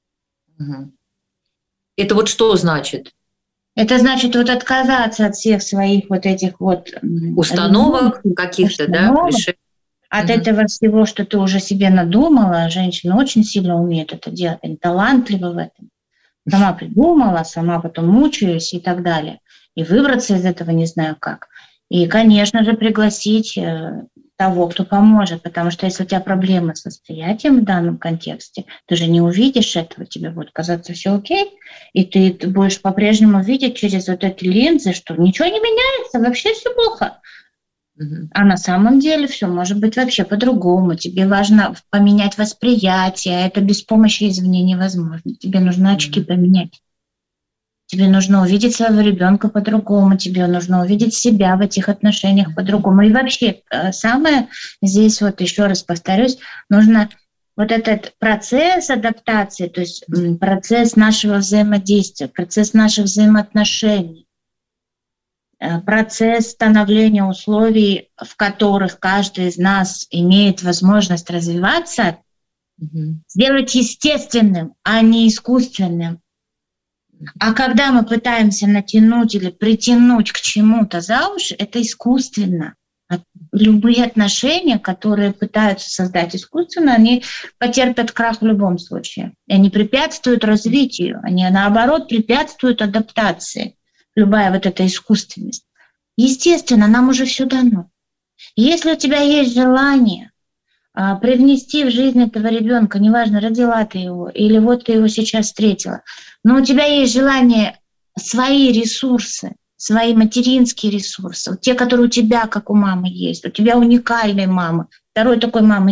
Это вот что значит? Это значит вот отказаться от всех своих вот этих вот установок каких-то, да, решений. От mm-hmm. этого всего, что ты уже себе надумала, женщина очень сильно умеет это делать, они талантливы в этом. Сама придумала, сама потом мучаюсь и так далее. И выбраться из этого не знаю как. И, конечно же, пригласить того, кто поможет, потому что если у тебя проблемы с восприятием в данном контексте, ты же не увидишь этого, тебе будет казаться все окей, и ты, ты будешь по-прежнему видеть через вот эти линзы, что ничего не меняется, вообще все плохо. А на самом деле все может быть вообще по-другому. Тебе важно поменять восприятие, это без помощи извне невозможно. Тебе нужно очки mm-hmm. поменять. Тебе нужно увидеть своего ребенка по-другому, тебе нужно увидеть себя в этих отношениях по-другому. И вообще самое здесь, вот еще раз повторюсь, нужно вот этот процесс адаптации, то есть процесс нашего взаимодействия, процесс наших взаимоотношений, процесс становления условий, в которых каждый из нас имеет возможность развиваться, mm-hmm. сделать естественным, а не искусственным. А когда мы пытаемся натянуть или притянуть к чему-то за уши, это искусственно. Любые отношения, которые пытаются создать искусственно, они потерпят крах в любом случае. И они препятствуют развитию, они, наоборот, препятствуют адаптации. Любая вот эта искусственность. Естественно, нам уже все дано. Если у тебя есть желание а, привнести в жизнь этого ребенка, неважно, родила ты его или вот ты его сейчас встретила, но у тебя есть желание свои ресурсы, свои материнские ресурсы, те, которые у тебя, как у мамы, есть, у тебя уникальная мама, второй такой мамы нет.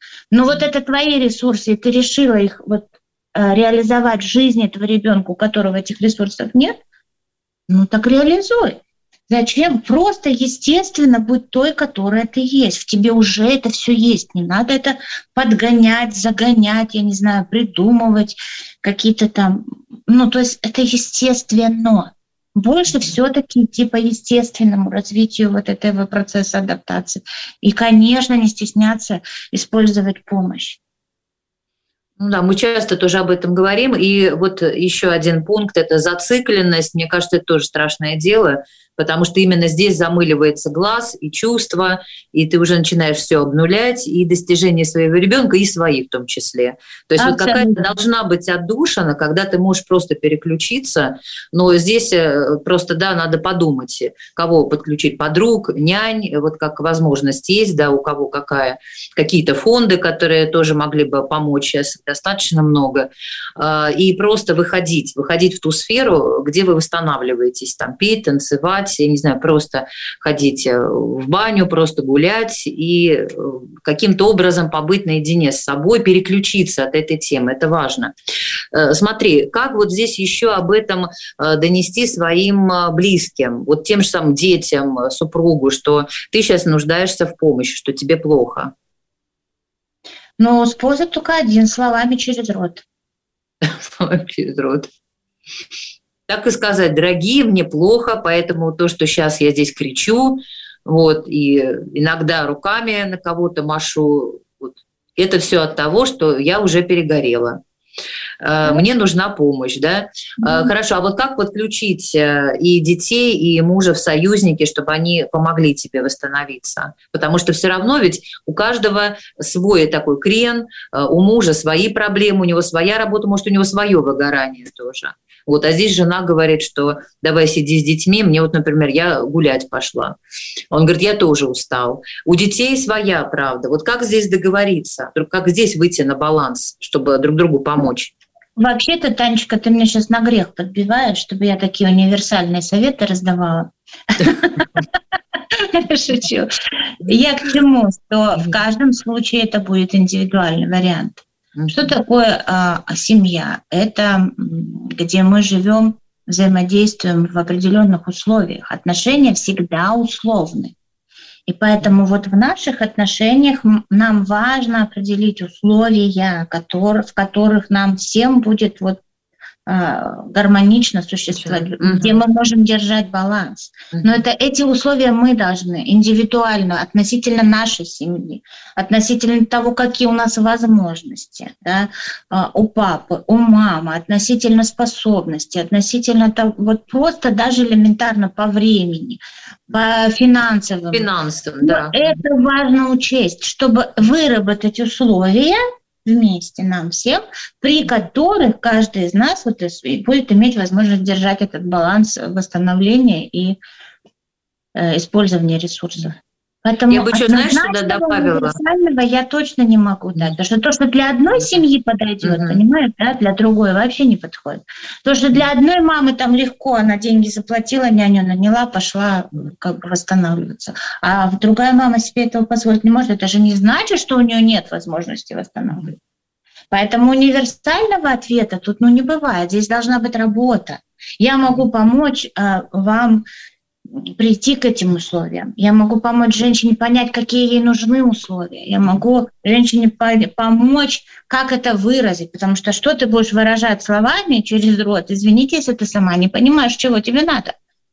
Но вот это твои ресурсы, и ты решила их вот реализовать в жизни этого ребенка, у которого этих ресурсов нет, ну так реализуй. Зачем? Просто, естественно, будь той, которая ты есть. В тебе уже это все есть. Не надо это подгонять, загонять, я не знаю, придумывать какие-то там... Ну, то есть это естественно. Больше все-таки идти по естественному развитию вот этого процесса адаптации. И, конечно, не стесняться использовать помощь. Ну да, мы часто тоже об этом говорим. И вот еще один пункт – это зацикленность. Мне кажется, это тоже страшное дело, потому что именно здесь замыливается глаз и чувства, и ты уже начинаешь все обнулять, и достижения своего ребенка, и свои в том числе. То есть вот какая-то должна быть отдушина, когда ты можешь просто переключиться, но здесь просто, да, надо подумать, кого подключить, подруг, нянь, вот как возможность есть, да, у кого какая, какие-то фонды, которые тоже могли бы помочь, сейчас достаточно много, и просто выходить, выходить в ту сферу, где вы восстанавливаетесь, там, петь, танцевать, я не знаю, просто ходить в баню, просто гулять и каким-то образом побыть наедине с собой, переключиться от этой темы. Это важно. Смотри, как вот здесь еще об этом донести своим близким, вот тем же самым детям, супругу, что ты сейчас нуждаешься в помощи, что тебе плохо? Ну, способ только один – словами через рот. Словами через рот. Так и сказать: дорогие, мне плохо, поэтому то, что сейчас я здесь кричу, вот, и иногда руками на кого-то машу, вот, это все от того, что я уже перегорела. Мне нужна помощь, да? Mm-hmm. Хорошо, а вот как подключить и детей, и мужа в союзники, чтобы они помогли тебе восстановиться? Потому что все равно ведь у каждого свой такой крен, у мужа свои проблемы, у него своя работа, может, у него свое выгорание тоже. Вот, а здесь жена говорит, что давай сиди с детьми, мне вот, например, я гулять пошла. Он говорит, я тоже устал. У детей своя правда. Вот как здесь договориться? Как здесь выйти на баланс, чтобы друг другу помочь? Вообще-то, Танечка, ты меня сейчас на грех подбиваешь, чтобы я такие универсальные советы раздавала. Шучу. Я к чему? Что в каждом случае это будет индивидуальный вариант. Что такое а, семья? Это где мы живем, взаимодействуем в определенных условиях. Отношения всегда условны. И поэтому вот в наших отношениях нам важно определить условия, которые, в которых нам всем будет вот, а, гармонично существовать, mm-hmm. где мы можем держать баланс. Mm-hmm. Но это, эти условия мы должны индивидуально, относительно нашей семьи, относительно того, какие у нас возможности, да, у папы, у мамы, относительно способностей, относительно того, вот просто даже элементарно по времени, по финансовым. Финансовым, да. Это важно учесть, чтобы выработать условия вместе нам всем, при которых каждый из нас вот будет иметь возможность держать этот баланс восстановления и э, использования ресурсов. Поэтому я бы еще, знаешь, сюда добавила. Я точно не могу дать. Потому что то, что для одной семьи подойдет, mm-hmm. понимаешь, да, для другой вообще не подходит. То, что для одной мамы там легко, она деньги заплатила, няню наняла, пошла как бы восстанавливаться. А другая мама себе этого позволить не может. Это же не значит, что у нее нет возможности восстанавливаться. Поэтому универсального ответа тут ну, не бывает. Здесь должна быть работа. Я могу помочь а, вам прийти к этим условиям. Я могу помочь женщине понять, какие ей нужны условия. Я могу женщине помочь, как это выразить. Потому что что ты будешь выражать словами через рот? Извините, если ты сама не понимаешь, чего тебе надо.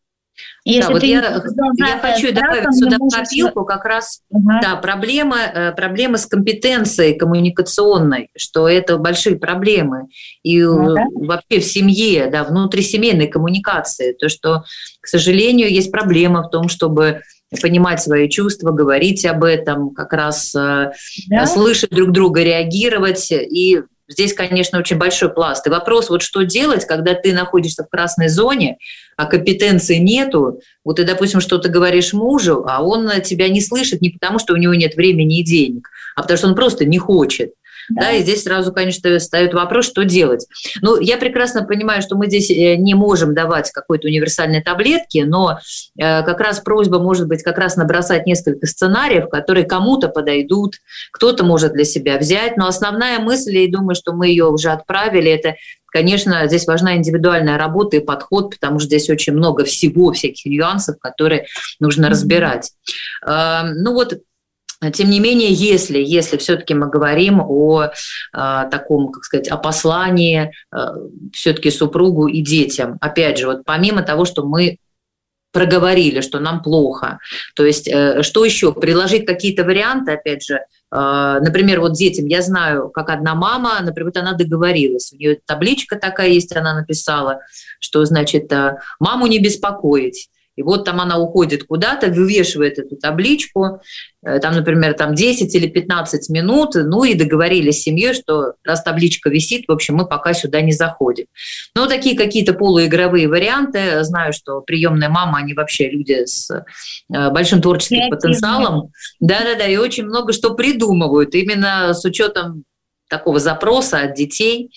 Да, вот я, я хочу добавить сюда копилку как раз угу. да, проблема, проблема с компетенцией коммуникационной, что это большие проблемы. И угу. вообще в семье, да, внутрисемейной коммуникации, то, что, к сожалению, есть проблема в том, чтобы понимать свои чувства, говорить об этом, как раз да. слышать друг друга, реагировать. И здесь, конечно, очень большой пласт. И вопрос, вот что делать, когда ты находишься в красной зоне, а компетенции нету, вот ты, допустим, что-то говоришь мужу, а он тебя не слышит не потому, что у него нет времени и денег, а потому что он просто не хочет. Да. Да, и здесь сразу, конечно, встает вопрос, что делать. Ну, я прекрасно понимаю, что мы здесь не можем давать какой-то универсальной таблетки, но как раз просьба может быть как раз набросать несколько сценариев, которые кому-то подойдут, кто-то может для себя взять, но основная мысль, и думаю, что мы ее уже отправили, это, конечно, здесь важна индивидуальная работа и подход, потому что здесь очень много всего, всяких нюансов, которые нужно разбирать. Mm-hmm. Ну вот, тем не менее, если, если все-таки мы говорим о а, таком, как сказать, о послании а, все-таки супругу и детям, опять же, вот помимо того, что мы проговорили, что нам плохо, то есть э, что еще? Предложить какие-то варианты, опять же, э, например, вот детям, я знаю, как одна мама, например, вот она договорилась, у нее табличка такая есть, она написала, что, значит, э, маму не беспокоить. И вот там она уходит куда-то, вывешивает эту табличку, там, например, там десять или пятнадцать минут, ну и договорились с семьей, что раз табличка висит, в общем, мы пока сюда не заходим. Но такие какие-то полуигровые варианты, знаю, что приемные мамы, они вообще люди с большим творческим потенциалом, да-да-да, и очень много что придумывают, именно с учетом такого запроса от детей.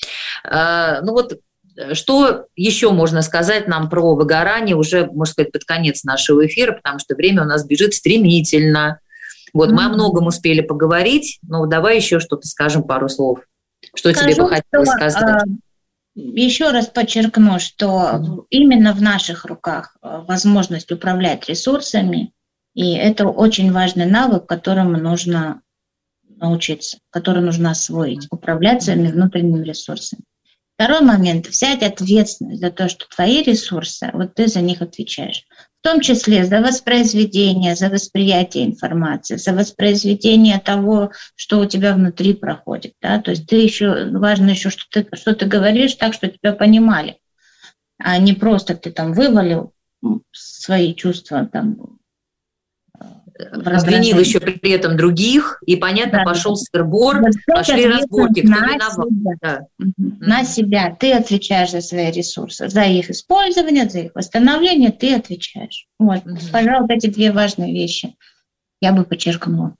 Ну вот, что еще можно сказать нам про выгорание уже, можно сказать, под конец нашего эфира, потому что время у нас бежит стремительно. Вот, mm-hmm. мы о многом успели поговорить, но давай еще что-то скажем, пару слов. Что Скажу, тебе бы хотелось что, сказать? Еще раз подчеркну, что mm-hmm. именно в наших руках возможность управлять ресурсами, и это очень важный навык, которому нужно научиться, который нужно освоить, управлять своими внутренними ресурсами. Второй момент – взять ответственность за то, что твои ресурсы, вот ты за них отвечаешь. В том числе за воспроизведение, за восприятие информации, за воспроизведение того, что у тебя внутри проходит. Да? То есть ты еще, важно еще, что ты, что ты говоришь так, что тебя понимали, а не просто ты там вывалил свои чувства там, обвинил еще при этом других, и, понятно, да, пошел сырбор, пошли разборки, кто виноват. Да. На себя. Ты отвечаешь за свои ресурсы, за их использование, за их восстановление, ты отвечаешь. Вот, угу. Пожалуй, эти две важные вещи я бы подчеркнула.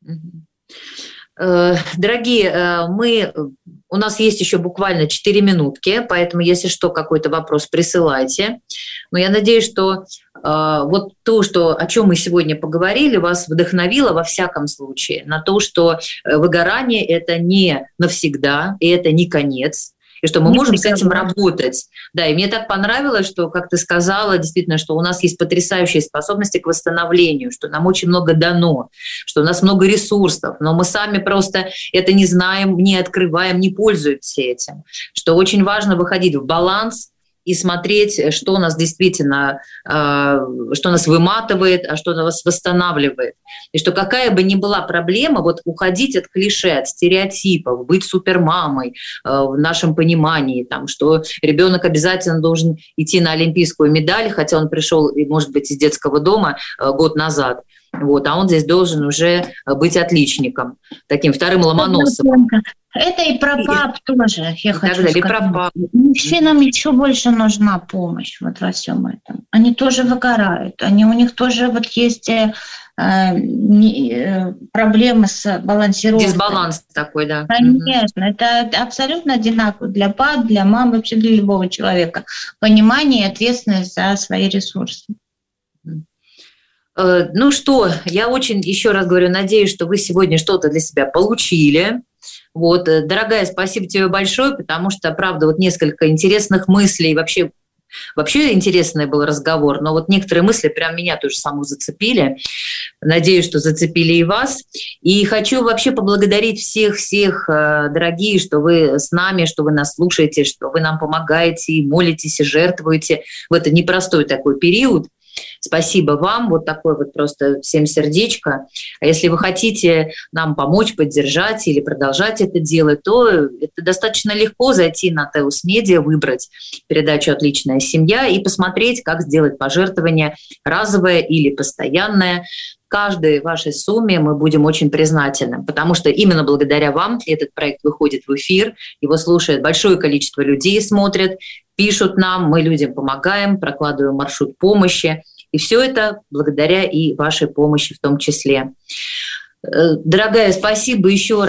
Дорогие, мы, у нас есть еще буквально четыре минутки, поэтому, если что, какой-то вопрос присылайте. Но я надеюсь, что э, вот то, что, о чем мы сегодня поговорили, вас вдохновило во всяком случае на то, что выгорание – это не навсегда, и это не конец, и что мы не можем прикольно. С этим работать. Да, и мне так понравилось, что, как ты сказала, действительно, что у нас есть потрясающие способности к восстановлению, что нам очень много дано, что у нас много ресурсов, но мы сами просто это не знаем, не открываем, не пользуемся этим. Что очень важно выходить в баланс и смотреть, что нас действительно, что нас выматывает, а что нас восстанавливает. И что какая бы ни была проблема, вот уходить от клише, от стереотипов, быть супермамой в нашем понимании, там, что ребенок обязательно должен идти на олимпийскую медаль, хотя он пришел, может быть, из детского дома год назад, вот, а он здесь должен уже быть отличником, таким вторым Ломоносовым. Это и про пап и, тоже, я и хочу сказать. Про пап. Мужчинам еще больше нужна помощь вот во всем этом. Они тоже выгорают, они, у них тоже вот есть э, э, проблемы с балансировкой. Дисбаланс такой, да. Конечно, угу. Это абсолютно одинаково для пап, для мам, вообще для любого человека. Понимание и ответственность за свои ресурсы. Ну что, я очень, еще раз говорю, надеюсь, что вы сегодня что-то для себя получили. Вот, дорогая, спасибо тебе большое, потому что, правда, вот несколько интересных мыслей, вообще, вообще интересный был разговор, но вот некоторые мысли прям меня тоже саму зацепили. Надеюсь, что зацепили и вас. И хочу вообще поблагодарить всех-всех, дорогие, что вы с нами, что вы нас слушаете, что вы нам помогаете и молитесь, и жертвуете в этот непростой такой период. Спасибо вам, вот такое вот просто всем сердечко. А если вы хотите нам помочь, поддержать или продолжать это делать, то это достаточно легко зайти на Теус Медиа, выбрать передачу «Отличная семья» и посмотреть, как сделать пожертвование разовое или постоянное. Каждой вашей сумме мы будем очень признательны, потому что именно благодаря вам этот проект выходит в эфир, его слушает большое количество людей, смотрят, пишут нам, мы людям помогаем, прокладываем маршрут помощи. И все это благодаря и вашей помощи в том числе. Дорогая, спасибо еще раз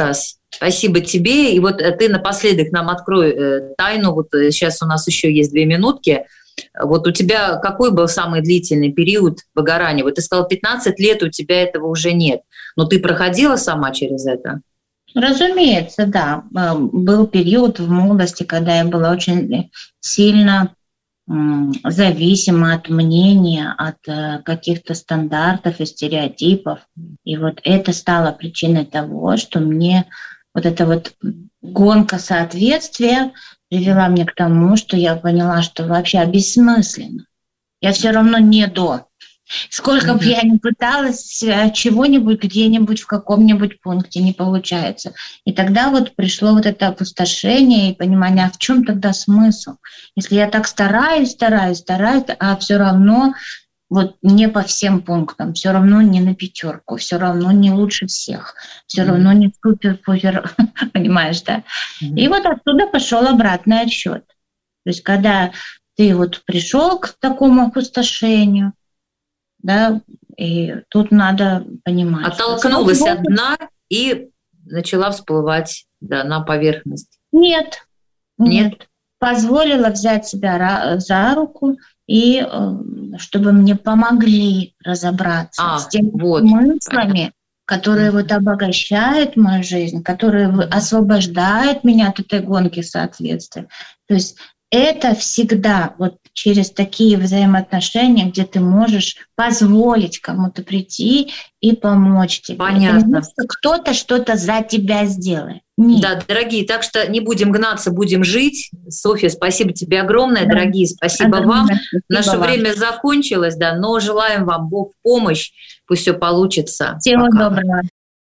Спасибо тебе. И вот ты напоследок нам открой тайну. Вот сейчас у нас еще есть две минутки. Вот у тебя какой был самый длительный период выгорания? Вот ты сказала, пятнадцать лет, у тебя этого уже нет. Но ты проходила сама через это? Разумеется, да. Был период в молодости, когда я была очень сильно зависима от мнения, от каких-то стандартов и стереотипов. И вот это стало причиной того, что мне вот эта вот гонка соответствия привела меня к тому, что я поняла, что вообще бессмысленно. Я все равно не до. Сколько mm-hmm. бы я ни пыталась чего-нибудь, где-нибудь, в каком-нибудь пункте, не получается. И тогда вот пришло вот это опустошение и понимание, а в чем тогда смысл? Если я так стараюсь, стараюсь, стараюсь, а все равно вот не по всем пунктам, все равно не на пятерку, все равно не лучше всех, все mm-hmm. равно не супер-пупер, понимаешь, да? Mm-hmm. И вот оттуда пошел обратный отсчет. То есть когда ты вот пришел к такому опустошению, да, и тут надо понимать. Оттолкнулась что... от дна и начала всплывать, да, на поверхность. Нет, нет, нет. Позволила взять себя за руку и чтобы мне помогли разобраться а, с теми вот, мыслями, понятно. которые вот обогащают мою жизнь, которые освобождают меня от этой гонки соответствия. То есть это всегда вот через такие взаимоотношения, где ты можешь позволить кому-то прийти и помочь тебе. Понятно. Это что кто-то что-то за тебя сделает. Нет. Да, дорогие, так что не будем гнаться, будем жить. Софья, спасибо тебе огромное, да. Дорогие, спасибо огромное, вам. Спасибо Наше вам. Время закончилось, да, но желаем вам Бог в помощь, пусть все получится. Всего Пока. Доброго.